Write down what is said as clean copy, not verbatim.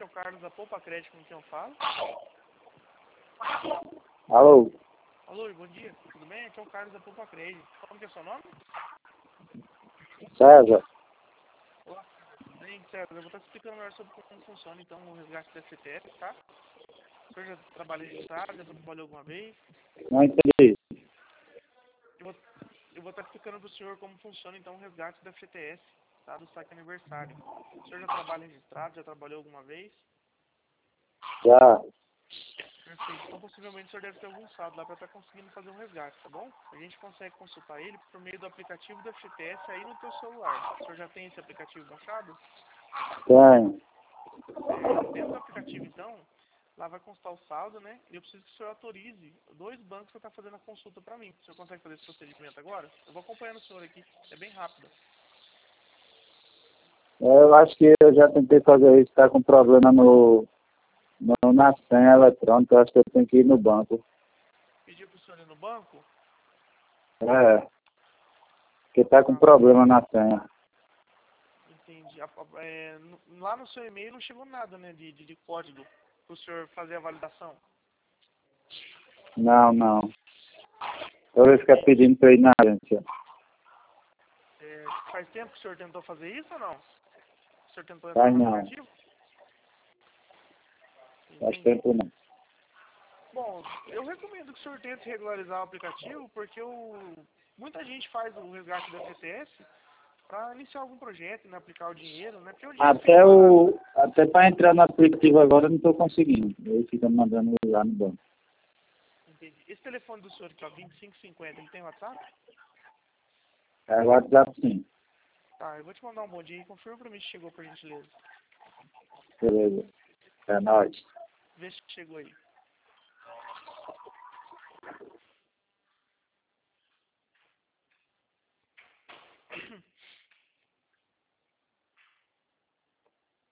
é o Carlos da Poupa Crédito, com quem eu falo. Alô? Alô, bom dia, tudo bem? Aqui é o Carlos da Poupa Crédito. Como que é o seu nome? César? Olá, tudo bem, César? Eu vou estar explicando melhor sobre como funciona, então, o resgate da FGTS, tá? O senhor já trabalha registrado, já trabalhou alguma vez? Não entendi. Eu vou estar explicando para o senhor como funciona, então, o resgate da FGTS, tá? Do saque aniversário. O senhor já trabalha registrado, já trabalhou alguma vez? Já. Perfeito. Então, possivelmente, o senhor deve ter algum saldo lá para estar conseguindo fazer um resgate, tá bom? A gente consegue consultar ele por meio do aplicativo da FGTS aí no teu celular. O senhor já tem esse aplicativo baixado? Tenho. Dentro do aplicativo, então, lá vai constar o saldo, né? E eu preciso que o senhor autorize 2 bancos que está fazendo a consulta para mim. O senhor consegue fazer esse procedimento agora? Eu vou acompanhando o senhor aqui. É bem rápido. Eu acho que eu já tentei fazer isso, está com problema na senha eletrônica, eu acho que eu tenho que ir no banco. Pedir para o senhor ir no banco? É, porque está com problema na senha. Entendi. Lá no seu e-mail não chegou nada, né, de código para o senhor fazer a validação. Não. Eu ficar pedindo para ir na agência. Faz tempo que o senhor tentou fazer isso ou não? O senhor tentou entrar Faz no não. aplicativo? Faz Entendi. tempo não. Bom, eu recomendo que o senhor tente regularizar o aplicativo, porque muita gente faz o resgate da FGTS para iniciar algum projeto, né, aplicar o dinheiro, né? Porque o dinheiro fica parado. Até para entrar no aplicativo agora eu não estou conseguindo. Ele fica mandando lá no banco. Entendi. Esse telefone do senhor aqui, ó, 2550, ele tem WhatsApp? É o WhatsApp sim. Tá, eu vou te mandar um bom dia e confirma pra mim se chegou, por gentileza. Beleza. É nóis. Vê se chegou aí.